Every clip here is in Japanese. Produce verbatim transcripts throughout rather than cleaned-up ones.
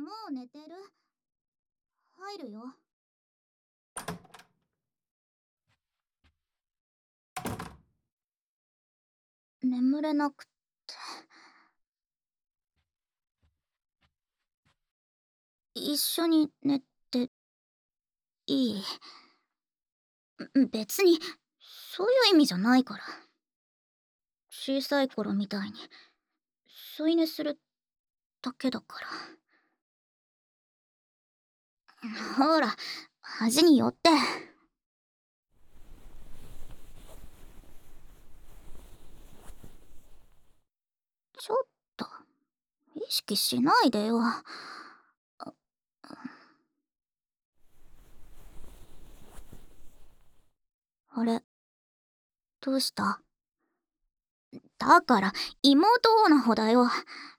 う寝てる？入るよ。眠れなくって。一緒に寝ていい？別にそういう意味じゃないから。小さい頃みたいに添い寝するだけだから。ほら、端に寄って。ちょっと意識しないでよ。あれ、どうした？だから妹オーナホだよ。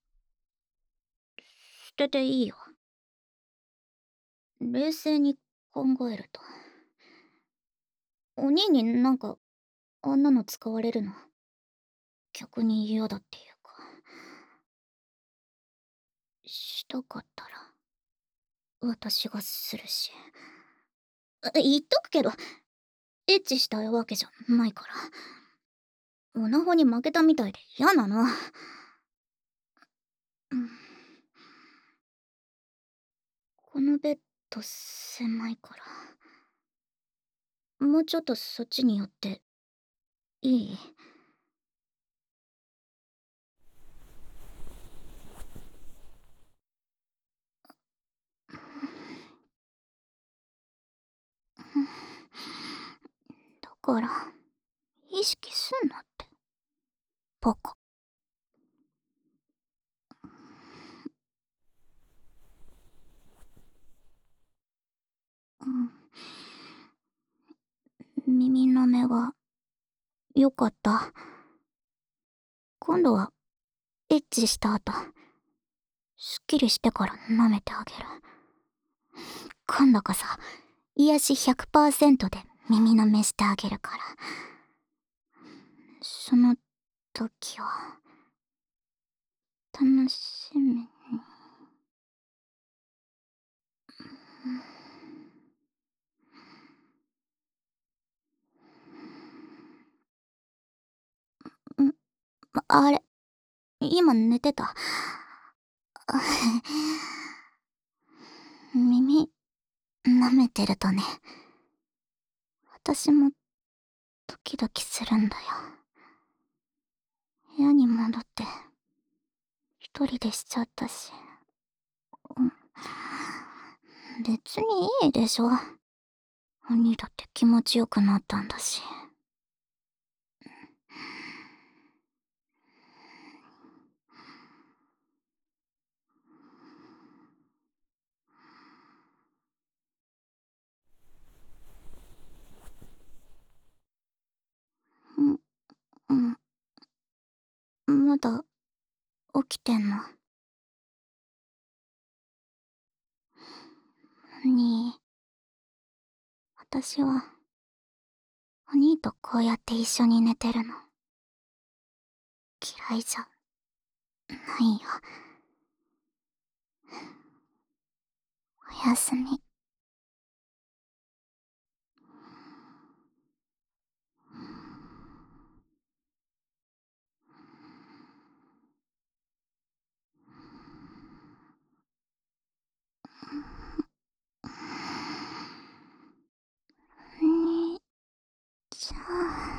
捨てていいよ。冷静に考えると、お兄になんかあんなの使われるの逆に嫌だっていうか。したかったら私がするし。言っとくけど、エッチしたいわけじゃないから。オナホに負けたみたいで嫌なの。うん、このベッド狭いから、もうちょっとそっちに寄っていい？だから意識すんなって、バカ。うん、耳の目がよかった。今度はエッチした後、すっきりしてから舐めてあげる。今度こそ癒しひゃくパーセントで耳の目してあげるから。その時は楽しみに。ん、あれ、今寝てた？耳舐めてるとね、私もドキドキするんだよ。部屋に戻って一人でしちゃったし。うん、別にいいでしょ。お兄だって気持ちよくなったんだし。うんうん、まだ起きてんの？に私はお兄とこうやって一緒に寝てるの嫌いじゃないよ。おやすみ。にちゃん。